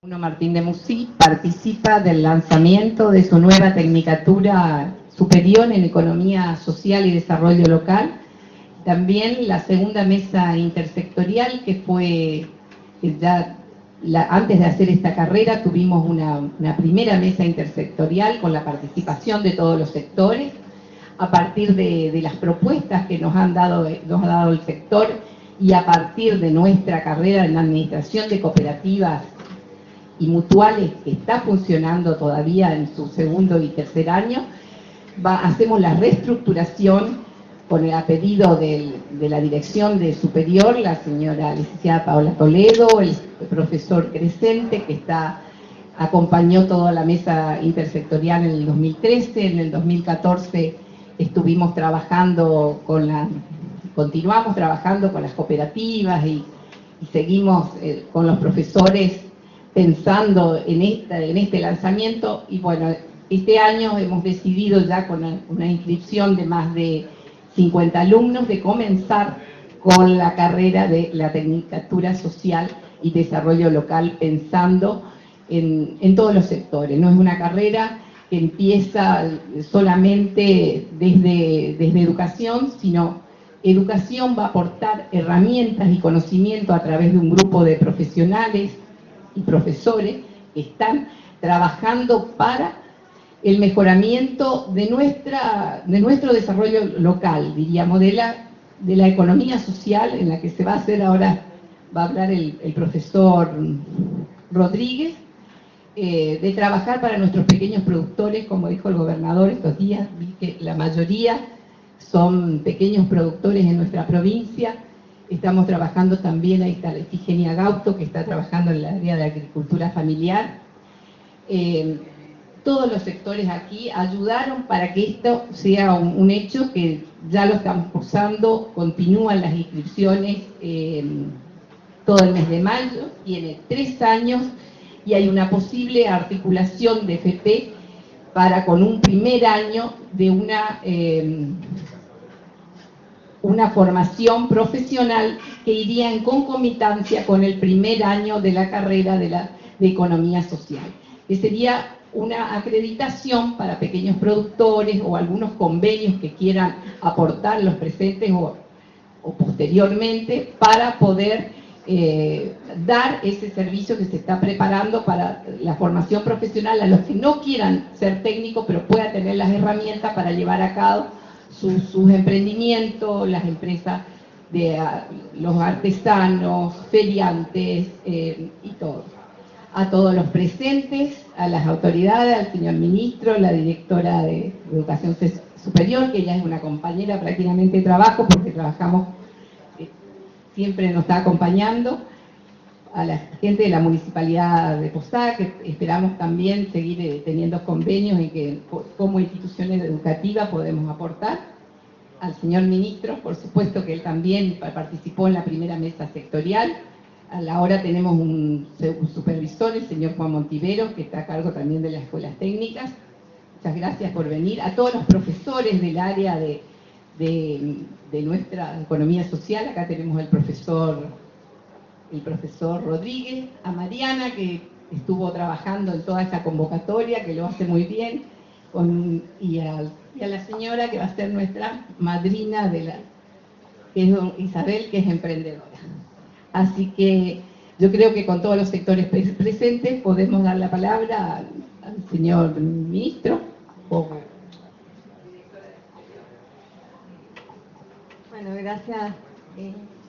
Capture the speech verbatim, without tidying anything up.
Uno Martín de Musí participa del lanzamiento de su nueva Tecnicatura Superior en Economía Social y Desarrollo Local. También la segunda mesa intersectorial, que fue que ya la, antes de hacer esta carrera tuvimos una, una primera mesa intersectorial con la participación de todos los sectores, a partir de, de las propuestas que nos, han dado, nos ha dado el sector y a partir de nuestra carrera en la administración de cooperativas y mutuales, que está funcionando todavía en su segundo y tercer año, va, hacemos la reestructuración con el a pedido del, de la dirección de superior, la señora licenciada Paola Toledo, el profesor Crescente, que está, acompañó toda la mesa intersectorial en el dos mil trece, en el dos mil catorce estuvimos trabajando con la, continuamos trabajando con las cooperativas y, y seguimos eh, con los profesores pensando en, esta, en este lanzamiento. Y bueno, este año hemos decidido ya con una, una inscripción de más de cincuenta alumnos de comenzar con la carrera de la Tecnicatura Social y Desarrollo Local, pensando en, en todos los sectores. No es una carrera que empieza solamente desde, desde educación, sino educación va a aportar herramientas y conocimiento a través de un grupo de profesionales y profesores que están trabajando para el mejoramiento de, nuestra, de nuestro desarrollo local, diríamos, de la, de la economía social, en la que se va a hacer ahora, va a hablar el, el profesor Rodríguez, eh, de trabajar para nuestros pequeños productores, como dijo el gobernador estos días, vi que la mayoría son pequeños productores en nuestra provincia. Estamos trabajando también, ahí está la Ifigenia Gauto, que está trabajando en el área de agricultura familiar. Eh, todos los sectores aquí ayudaron para que esto sea un, un hecho, que ya lo estamos cursando, continúan las inscripciones eh, todo el mes de mayo, tiene tres años y hay una posible articulación de F P para con un primer año de una... Eh, una formación profesional que iría en concomitancia con el primer año de la carrera de, la, de Economía Social, que sería una acreditación para pequeños productores o algunos convenios que quieran aportar los presentes o, o posteriormente para poder eh, dar ese servicio que se está preparando para la formación profesional a los que no quieran ser técnicos, pero puedan tener las herramientas para llevar a cabo sus, sus emprendimientos, las empresas de uh, los artesanos, feriantes eh, y todo. A todos los presentes, a las autoridades, al señor ministro, la directora de Educación Superior, que ella es una compañera prácticamente de trabajo, porque trabajamos, eh, siempre nos está acompañando, a la gente de la Municipalidad de Posadas, que esperamos también seguir eh, teniendo convenios en que como instituciones educativas podemos aportar, al señor ministro, por supuesto que él también participó en la primera mesa sectorial. Ahora tenemos un, un supervisor, el señor Juan Montivero, que está a cargo también de las escuelas técnicas. Muchas gracias por venir. A todos los profesores del área de, de, de nuestra economía social, acá tenemos al profesor el profesor Rodríguez, a Mariana, que estuvo trabajando en toda esta convocatoria, que lo hace muy bien, con, y, a, y a la señora que va a ser nuestra madrina, de la, que es Isabel, que es emprendedora. Así que yo creo que con todos los sectores presentes podemos dar la palabra al, al señor ministro. Bueno, gracias. Eh.